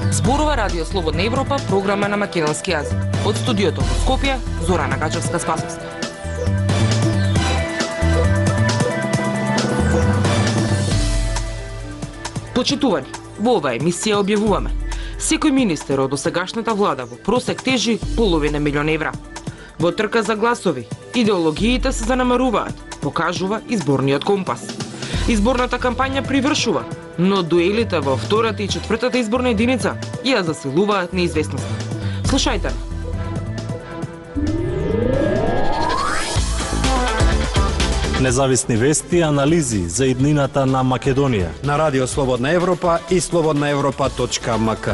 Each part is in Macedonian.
Зборува Радио Слободна Европа, програма на македонски јазик. Од студиото во Скопје, Зорана Гачевска-Спасовска. Почитувани, во оваа емисија објавуваме: секој министер од досегашната влада во просек тежи половина милион евра. Во трка за гласови, идеологиите се занамаруваат, покажува изборниот компас. Изборната кампања привршува, но дуелите во втората и четвртата изборна единица ја засилуваат неизвестноста. Слушајте. Независни вести и анализи за иднината на Македонија на Радио Слободна Европа и slobodnaevropa.mk.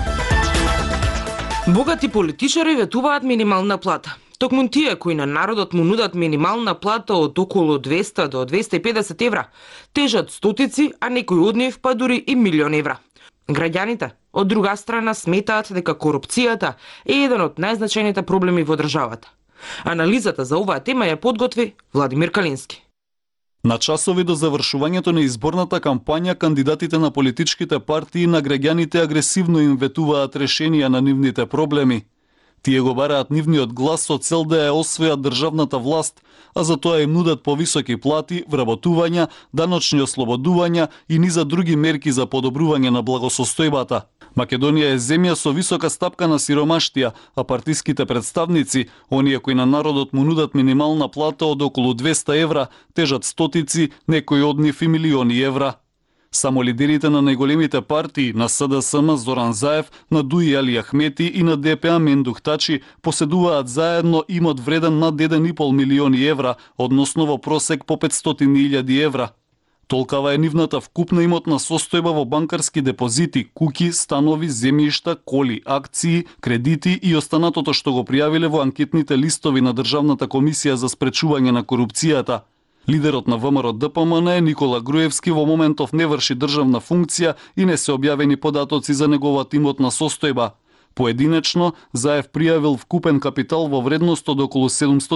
Богати политичари ветуваат минимална плата. Токму тие кои на народот му нудат минимална плата од околу 200 до 250 евра, тежат стотици, а некои од нив па дури и милион евра. Граѓаните, од друга страна, сметаат дека корупцијата е еден од најзначајните проблеми во државата. Анализата за оваа тема ја подготви Владимир Калински. На часови до завршувањето на изборната кампања, кандидатите на политичките партии на граѓаните агресивно им ветуваат решенија на нивните проблеми. Тие го бараат нивниот глас со цел да ја освојат државната власт, а за тоа им нудат повисоки плати, вработувања, даночни ослободувања и низа други мерки за подобрување на благосостојбата. Македонија е земја со висока стапка на сиромаштија, а партиските представници, оние кои на народот му нудат минимална плата од околу 200 евра, тежат стотици, некои од нив и милиони евра. Само лидерите на најголемите партии, на СДСМ Зоран Заев, на ДУИ Али Ахмети и на ДПА Мендух Тачи, поседуваат заедно имот вреден над 1,5 милиони евра, односно во просек по 500.000 евра. Толкава е нивната вкупна имотна состојба во банкарски депозити, куќи, станови, земјишта, коли, акции, кредити и останатото што го пријавиле во анкетните листови на Државната комисија за спречување на корупцијата. Лидерот на ВМРО ДПМН Никола Груевски во моментов не врши државна функција и не се објавени податоци за неговата имотна состојба. Поединечно, Заев пријавил вкупен капитал во вредност од околу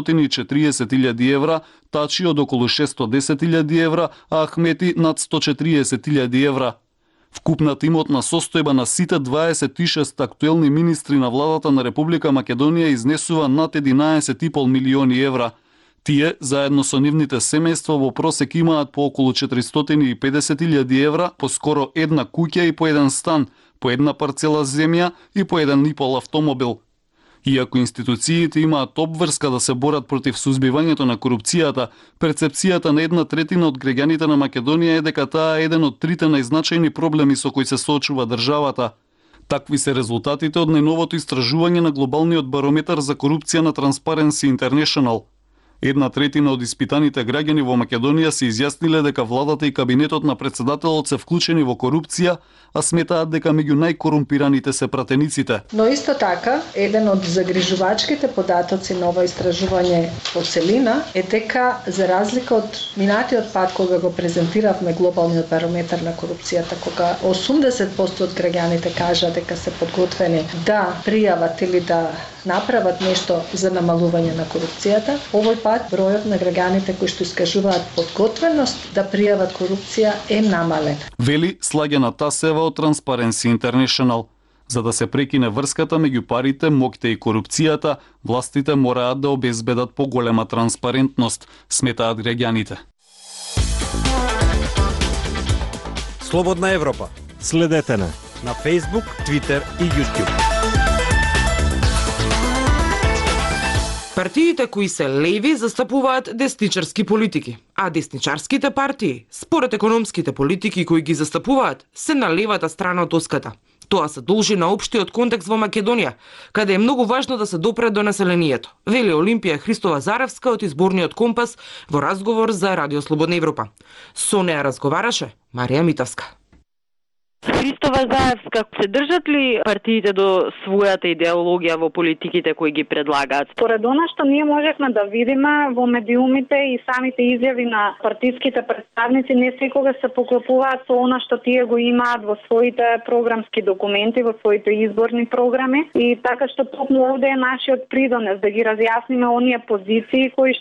740.000 евра, Тачи од околу 610.000 евра, а Ахмети над 140.000 евра. Вкупната имотна состојба на сите 26 актуелни министри на владата на Република Македонија изнесува над 11,5 милиони евра. Тие, заедно со нивните семејства, во просек имаат по околу 450.000 евра, по скоро една куќа и по еден стан, по една парцела земја и по 1,5 автомобил. Иако институциите имаат обврска да се борат против сузбивањето на корупцијата, перцепцијата на 1/3 од граѓаните на Македонија е дека таа е еден од трите најзначајни проблеми со кои се соочува државата. Такви се резултатите од најновото истражување на глобалниот барометар за корупција на Transparency International. 1/3 од испитаните граѓани во Македонија се изјасниле дека владата и кабинетот на председателот се вклучени во корупција, а сметаат дека меѓу најкорумпираните се пратениците. Но исто така, еден од загрижувачките податоци на ова истражување по целина е дека, за разлика од минатиот пат кога го презентиравме глобалниот барометар на корупцијата, кога 80% од граѓаните кажа дека се подготвени да пријават или да направат нешто за намалување на корупцијата, овој пат бројот на граѓаните кои што искажуваат подготвеност да пријават корупција е намален. Вели Слагена Тасева од Transparency International. За да се прекине врската меѓу парите, моќта и корупцијата, властите мораат да обезбедат поголема транспарентност, сметаат граѓаните. Слободна Европа. Следете на Facebook, Twitter и YouTube. Партиите кои се леви застапуваат десничарски политики, а десничарските партии, според економските политики кои ги застапуваат, се на левата страна од оската. Тоа се должи на општиот контекст во Македонија, каде е многу важно да се допре до населението, вели Олимпија Христова Заревска од изборниот компас во разговор за Радио Слободна Европа. Со неа разговараше Марија Митовска. Христова Заевска, се држат ли партиите до својата идеологија во политиките кои ги предлагаат? Според она што ние можевме да видиме во медиумите и самите изјави на партиските представници, не секогаш се поклопуваат со она што тие го имаат во своите програмски документи, во своите изборни програми, и така што токму овде е нашиот придонес да ги разјасниме оние позиции кои што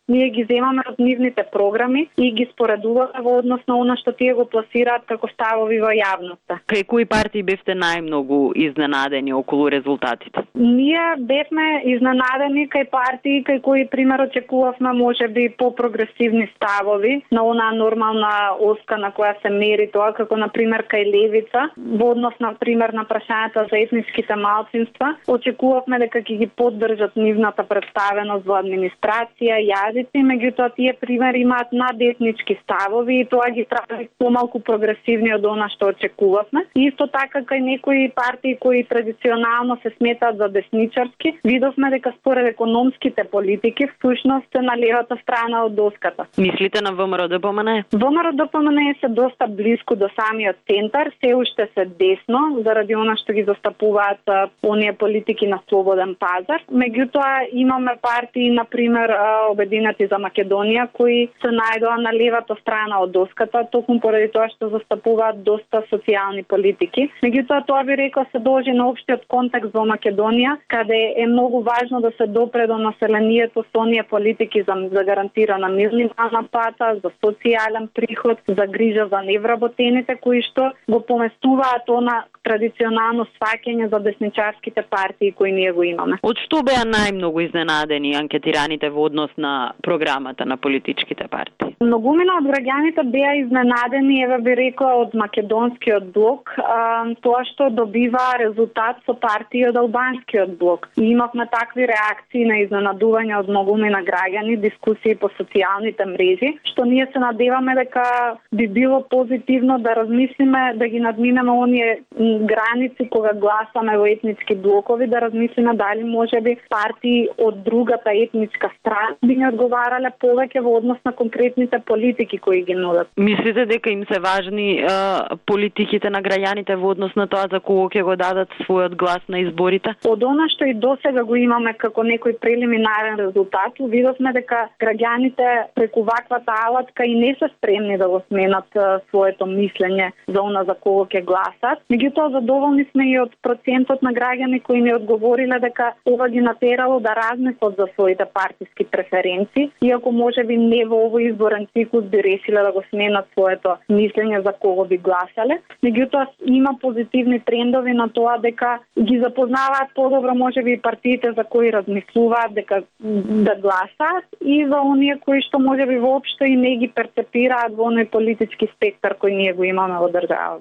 ние ги земаме од нивните програми и ги споредуваме во однос на она што тие го пласираат како ставови во јавноста. Кај кои партии бевте најмногу изненадени околу резултатите? Ние бевме изненадени кај партии кај кои пример очекувавме можеби по-прогресивни ставови на онаа нормална оска на која се мери тоа, како на пример кај левица, во однос на пример на прашањата за етниските малцинства. Очекувавме дека ќе ги поддржат нивната представеност во администрација, јазици, меѓутоа тие примери имаат надетнички ставови и тоа ги прави помалку прогресивни од она што очекувавме. Исто така кај некои партии кои традиционално се сметаат за десничарски, видовме дека според економските политики всушност се на левата страна од доската. Мислите на ВМРО-ДПМНЕ? ВМРО-ДПМНЕ се доста близко до самиот центар, се уште се десно, заради она што ги застапуваат оние политики на слободен пазар. Меѓутоа имаме партии, например Обединети за Македонија, кои се најдоа на левата страна од доската, токму поради тоа што застапуваат доста социјални политики. Меѓутоа тоа би рекла се должи на општиот контекст во Македонија, каде е многу важно да се допре до населението со оние политики за гарантирана минимална плата, за социјален приход, за грижа за невработените, кои што го поместуваат она традиционално сваќање за десничарските партии кои ние го имаме. Од што беа најмногу изненадени анкетираните во однос на програмата на политичките партии? Многумина од граѓаните беа изненадени, еве би рекла, од македонскиот блок, тоа што добива резултат со партии од албанскиот блок. И имавме такви реакции на изненадување од многумина граѓани, дискусии по социјалните мрежи, што ние се надеваме дека би било позитивно да размислиме да ги надминеме оние граници кога гласаме во етнички блокови, да размислиме дали можеби партии од другата етничка страна би ни одговарале повеќе во однос на конкретните политики кои ги нудат. Мислите дека им се важни политиките на граѓаните во однос на тоа за кого ќе го дадат својот глас на изборите? Од она што и досега го имаме како некој прелиминарен резултат, видовме дека граѓаните преку ваквата алатка и не се спремни да го сменат своето мислење за она за кого ќе гласат. Меѓутоа задоволни сме и од процентот на граѓани кои ни одговориле дека ова ги натерало да размислат за своите партиски преференции, иако можеби не во овој изборен циклус би решиле да го сменат своето мислење за кого би гласале. Меѓутоа има позитивни трендови на тоа дека ги запознаваат подобро можеби и партиите за кои размислуваат дека да гласаат и за оние кои што можеби воопшто и не ги перцепираат во оној политички спектар кој ние го имаме во државата.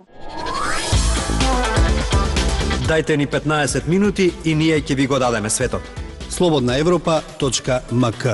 Дајте ни 15 минути и ние ќе ви го дадеме светот. slobodnaevropa.mk.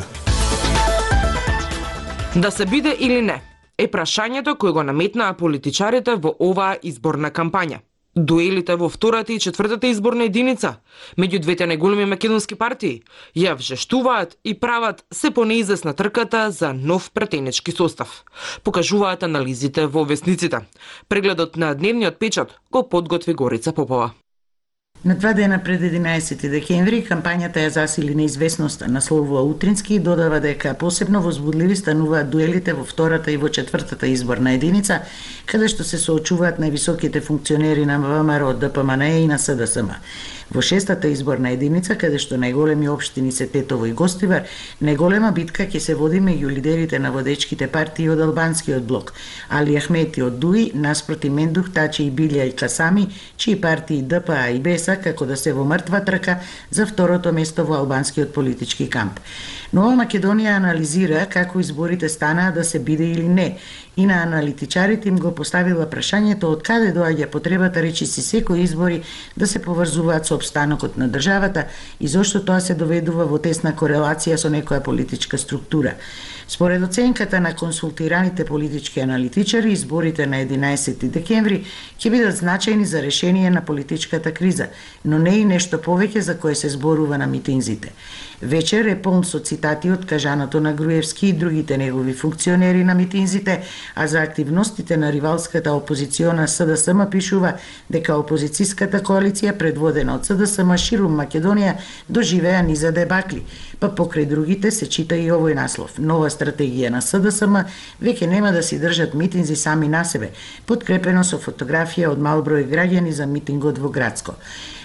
Да се биде или не е прашањето кое го наметнаа политичарите во оваа изборна кампања. Дуелите во втората и четвртата изборна единица меѓу двете најголеми македонски партии ја вжештуваат и прават се понеизвестна трката за нов пратенички состав. Покажуваат анализите во весниците. Прегледот на дневниот печат го подготви Горица Попова. На 2 дена пред 11 декември кампањата ја засили неизвестноста, насловува Утрински и додава дека посебно возбудливи стануваат дуелите во втората и во четвртата изборна единица, каде што се соочуваат највисоките функционери на ВМРО, ДПМНЕ и на СДСМ. Во шестата изборна единица, каде што најголеми општини се Тетово и Гостивар, најголема битка ќе се води меѓу лидерите на водечките партии од албанскиот блок, Али Ахмети од ДУИ, наспроти Мендух, Тачи и Билја и Касами, чии партии ДПА и БЕСА како да се во мртва трка за второто место во албанскиот политички камп. Нова Македонија анализира како изборите станаа да се биде или не, и на аналитичарите им го поставила прашањето од каде доаѓа потребата речиси секои избори да се поврзуваат со опстанокот на државата и зошто тоа се доведува во тесна корелација со некоја политичка структура. Според оценката на консултираните политички аналитичари, изборите на 11 декември ќе бидат значајни за решение на политичката криза, но не и нешто повеќе за кое се зборува на митинзите. Вечер е полн со цитати од кажаното на Груевски и другите негови функционери на митинзите, а за активностите на ривалската опозициона СДСМ пишува дека опозицијската коалиција предводена од СДСМ ширум Македонија доживеа низа дебакли, па покрај другите се чита и овој наслов. Нова стратегија на СДСМ веќе нема да си држат митинзи сами на себе, подкрепено со фотографија од мал број граѓани за митингот во Градско.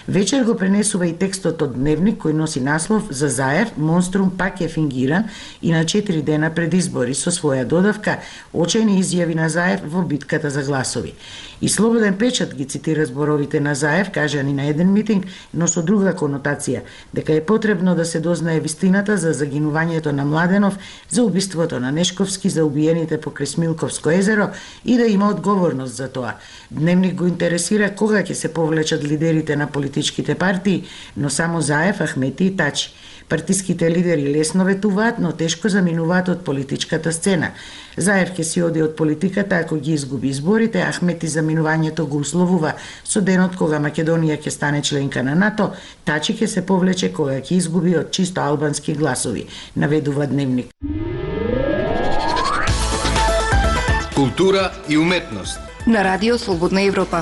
Вечер го пренесува и текстот од Дневник кој носи наслов "За Заев, монструм пак е фингиран" и на 4 дена пред избори со своја додавка очајни изјави на Заев во битката за гласови. И Слободен печат ги цитира зборовите на Заев, кажани на еден митинг, но со друга конотација, дека е потребно да се дознае вистината за загинувањето на Младенов, за убиството на Нешковски, за убиените покрај Смилковско езеро и да има одговорност за тоа. Дневник го интересира кога ќе се повлечат лидерите на политичките партии, но само Заев, Ахмети и Тачи. Партиските лидери лесно ветуваат, но тешко заминуваат од политичката сцена. Заев ќе си оди од политиката ако ги изгуби изборите, Ахмети заминувањето го условува со денот кога Македонија ќе стане членка на НАТО, Тачи ќе се повлече кога ќе изгуби од чисто албански гласови, наведува Дневник. Култура и уметност на Радио Слободна Европа.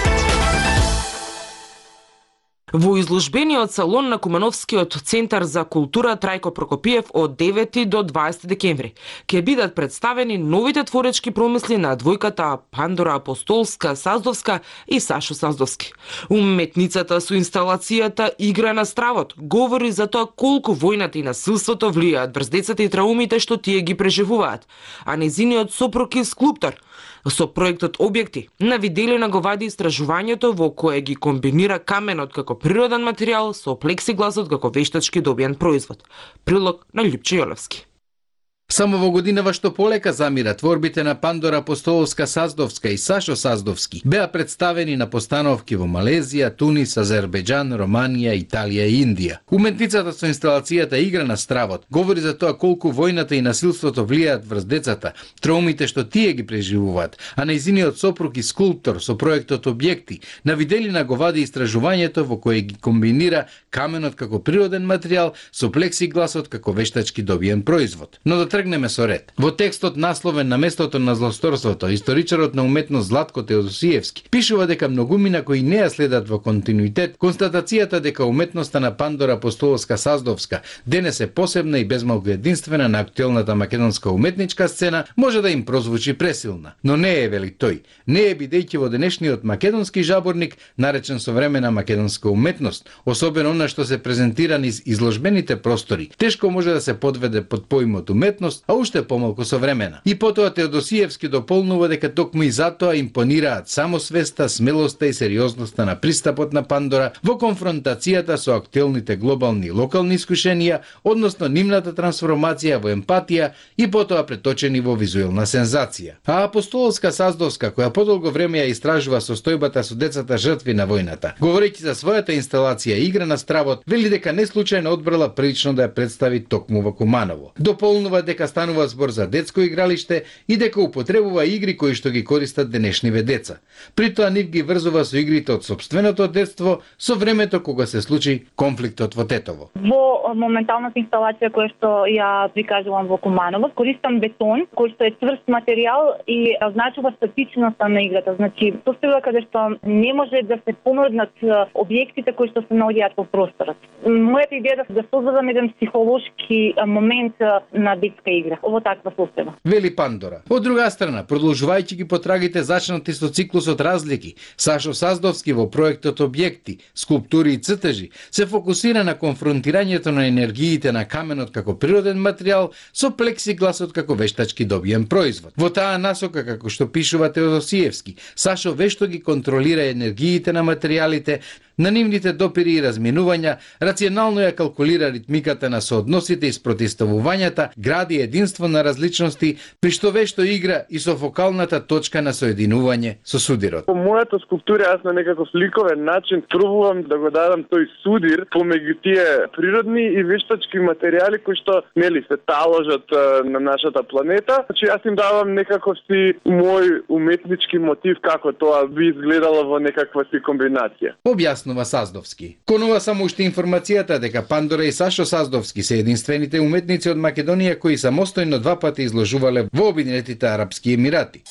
Во изложбениот салон на Кумановскиот центар за култура Трајко Прокопиев од 9 до 20 декември ќе бидат представени новите творечки промисли на двојката Пандора Апостолска Саздовска и Сашо Саздовски. Уметницата со инсталацијата Игра на стравот говори за тоа колку војната и насилството влијаат врз децата и траумите што тие ги преживуваат, а незиниот сопруг е скулптор. Со проектот Објекти на Виделина го вади истражувањето во кое ги комбинира каменот како природен материјал со плексигласот како вештачки добиен производ. Прилог на Љупче Јолевски. Само во годинава што полека замира, творбите на Пандора Апостолска Саздовска и Сашо Саздовски беа представени на постановки во Малезија, Тунис, Азербејџан, Романија, Италија и Индија. Уметницата со инсталацијата Игра на стравот говори за тоа колку војната и насилството влијаат врз децата, траумите што тие ги преживуваат, а нејзиниот сопруг и скулптор со проектот Објекти на Виделина го вади истражувањето во кое ги комбинира каменот како природен материјал со плексигласот како вештачки добиен производ. Но да тргнеме со ред. Во текстот насловен на местото на злосторството, историчарот на уметност Златко Теодосиевски пишува дека многумина кои не ја следат во континуитет констатацијата дека уметноста на Пандора Апостолска Саздовска денес е посебна и безмалку единствена на актуелната македонска уметничка сцена може да им прозвучи пресилна. Но не е, вели тој. Не е, бидејќи во денешниот македонски жаборник, наречен современа македонска уметност, особено она што се презентира низ изложбените простори, тешко може да се подведе под поимот уметност, а уште помалку современа. И потоа Теодосиевски дополнува дека токму и затоа импонираат самосвеста, смелоста и сериозноста на пристапот на Пандора во конфронтацијата со актуелните глобални и локални искушенија, односно нивната трансформација во емпатија и потоа преточени во визуелна сензација. А Апостолска Саздовска, која подолго време ја истражува состојбата со децата жртви на војната, говорејќи за својата инсталација Игра на стравот, вели дека не случајно одбрала прилично да ја представи токму во Куманово. Дополнува дека станува збор за детско игралиште и дека употребува игри кои што ги користат денешниве деца. При тоа нив ги врзува со игрите од сопственото детство со времето кога се случи конфликтот во Тетово. Во моменталната инсталација која што ја прикажувам во Куманово, користам бетон кој што е тврст материјал и означува статичноста на играта. Значи, постојува каде што не може да се помрднат објектите кои што се наоѓаат во просторот. Мојата идеја е да создадам еден психолошки момент на детска игра во таква состојба. Вели Пандора. Од друга страна, продолжувајќи ги потрагите зачнати со циклусот разлики, Сашо Саздовски во проектот Објекти, скулптури и цртежи се фокусира на конфронтирањето на енергиите на каменот како природен материјал со плексигласот како вештачки добиен производ. Во таа насока, како што пишува Теодосиевски, Сашо вешто ги контролира енергиите на материјалите, на нивните допири и разминувања, рационално ја калкулира ритмиката на соодносите и спротивставувањата, гради единство на различности, при што вешто игра и со фокалната точка на соединување со судирот. По мојата скулптура јас на некаков ликовен начин пробувам да го дадам тој судир помеѓу тие природни и вештачки материјали кои што нели се таложат на нашата планета. Значи јас им давам некаков си мој уметнички мотив како тоа би изгледало во некаква си комбинација. Објаснува Саздовски. Конува само уште информацијата дека Пандора и Сашо Саздовски се единствените уметници од Македонија кои самостојно два пати изложувале во Обединетите арапски емирати.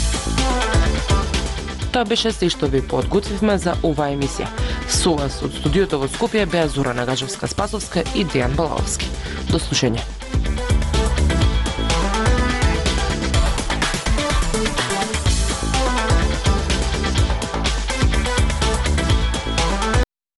Тоа беше се што ви подготвивме за оваа емисија. Со вас од студиото во Скопје беа Зора Нагажевска-Спасовска и Дејан Балаовски. До слушање.